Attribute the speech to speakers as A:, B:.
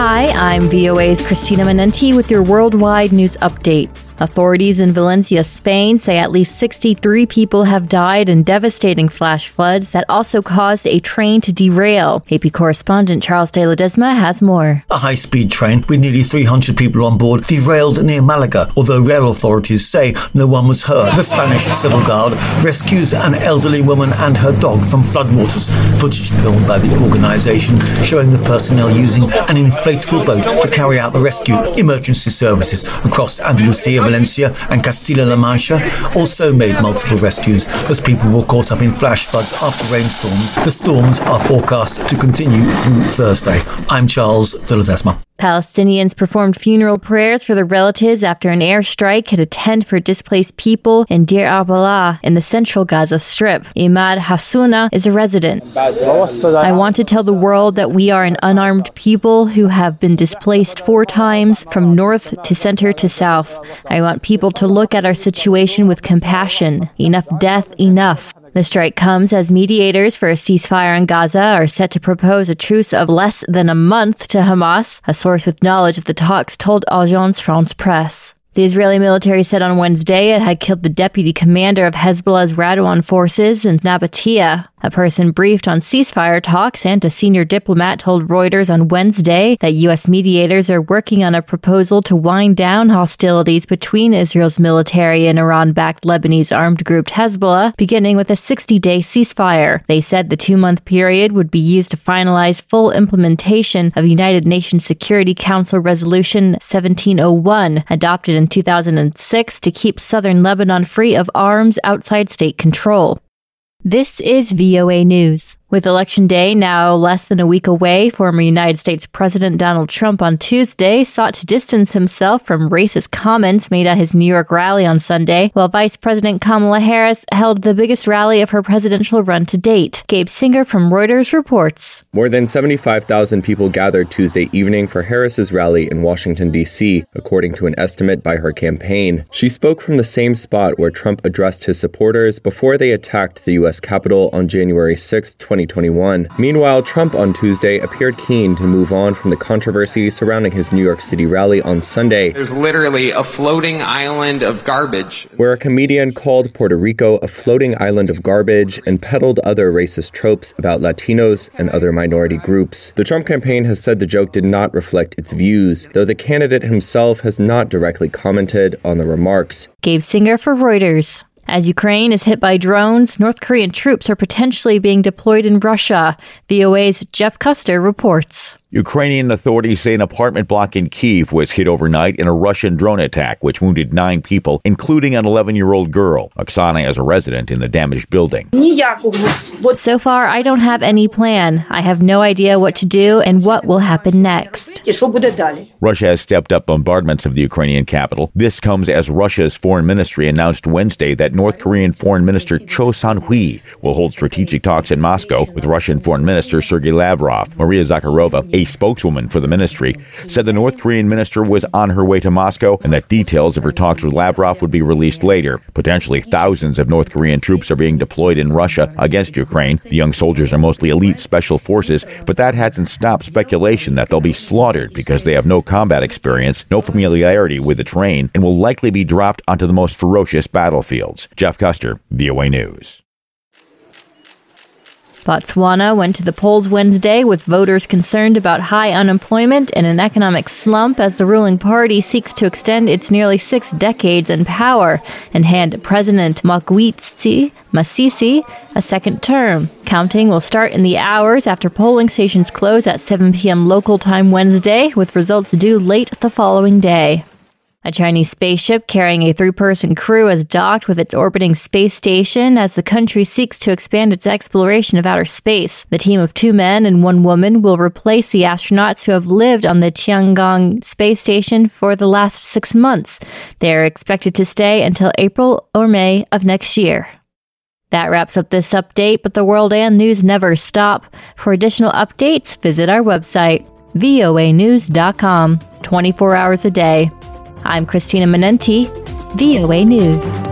A: Hi, I'm VOA's Christina Manenti with your worldwide news update. Authorities in Valencia, Spain say at least 63 people have died in devastating flash floods that also caused a train to derail. AP correspondent Charles de Ledesma has more.
B: A high-speed train with nearly 300 people on board derailed near Malaga, although rail authorities say no one was hurt. The Spanish Civil Guard rescues an elderly woman and her dog from floodwaters. Footage filmed by the organisation showing the personnel using an inflatable boat to carry out the rescue. Emergency services across Andalusia, Valencia and Castilla-La Mancha also made multiple rescues as people were caught up in flash floods after rainstorms. The storms are forecast to continue through Thursday. I'm Charles de Ledesma.
A: Palestinians performed funeral prayers for their relatives after an airstrike hit a tent for displaced people in Deir al-Balah in the central Gaza Strip. Imad Hassouna is a resident. I want to tell the world that we are an unarmed people who have been displaced 4 times from north to center to south. I want people to look at our situation with compassion. Enough death, enough. The strike comes as mediators for a ceasefire in Gaza are set to propose a truce of less than a month to Hamas, a source with knowledge of the talks told Agence France Presse. The Israeli military said on Wednesday it had killed the deputy commander of Hezbollah's Radwan forces in Nabatea. A person briefed on ceasefire talks and a senior diplomat told Reuters on Wednesday that U.S. mediators are working on a proposal to wind down hostilities between Israel's military and Iran-backed Lebanese armed group Hezbollah, beginning with a 60-day ceasefire. They said the 2-month period would be used to finalize full implementation of United Nations Security Council Resolution 1701, adopted in 2006 to keep southern Lebanon free of arms outside state control. This is VOA News. With Election Day now less than a week away, former United States President Donald Trump on Tuesday sought to distance himself from racist comments made at his New York rally on Sunday, while Vice President Kamala Harris held the biggest rally of her presidential run to date. Gabe Singer from Reuters reports.
C: More than 75,000 people gathered Tuesday evening for Harris's rally in Washington, D.C., according to an estimate by her campaign. She spoke from the same spot where Trump addressed his supporters before they attacked the U.S. Capitol on January 6, 2021. Meanwhile, Trump on Tuesday appeared keen to move on from the controversy surrounding his New York City rally on Sunday.
D: There's literally a floating island of garbage,
C: where a comedian called Puerto Rico a floating island of garbage and peddled other racist tropes about Latinos and other minority groups. The Trump campaign has said the joke did not reflect its views, though the candidate himself has not directly commented on the remarks.
A: Gabe Singer for Reuters. As Ukraine is hit by drones, North Korean troops are potentially being deployed in Russia. VOA's Jeff Custer reports.
E: Ukrainian authorities say an apartment block in Kyiv was hit overnight in a Russian drone attack, which wounded 9 people, including an 11-year-old girl. Oksana is a resident in the damaged building.
A: So far, I don't have any plan. I have no idea what to do and what will happen next.
E: Russia has stepped up bombardments of the Ukrainian capital. This comes as Russia's foreign ministry announced Wednesday that North Korean Foreign Minister Cho Son-hui will hold strategic talks in Moscow with Russian Foreign Minister Sergei Lavrov. Maria Zakharova, a spokeswoman for the ministry, said the North Korean minister was on her way to Moscow and that details of her talks with Lavrov would be released later. Potentially thousands of North Korean troops are being deployed in Russia against Ukraine. The young soldiers are mostly elite special forces, but that hasn't stopped speculation that they'll be slaughtered because they have no combat experience, no familiarity with the terrain, and will likely be dropped onto the most ferocious battlefields. Jeff Custer, VOA News.
A: Botswana went to the polls Wednesday with voters concerned about high unemployment and an economic slump as the ruling party seeks to extend its nearly 6 decades in power and hand President Mokgweetsi Masisi a second term. Counting will start in the hours after polling stations close at 7 p.m. local time Wednesday, with results due late the following day. A Chinese spaceship carrying a 3-person crew has docked with its orbiting space station as the country seeks to expand its exploration of outer space. The team of 2 men and 1 woman will replace the astronauts who have lived on the Tiangong space station for the last 6 months. They are expected to stay until April or May of next year. That wraps up this update, but the world and news never stop. For additional updates, visit our website, voanews.com, 24 hours a day. I'm Christina Manenti, VOA News.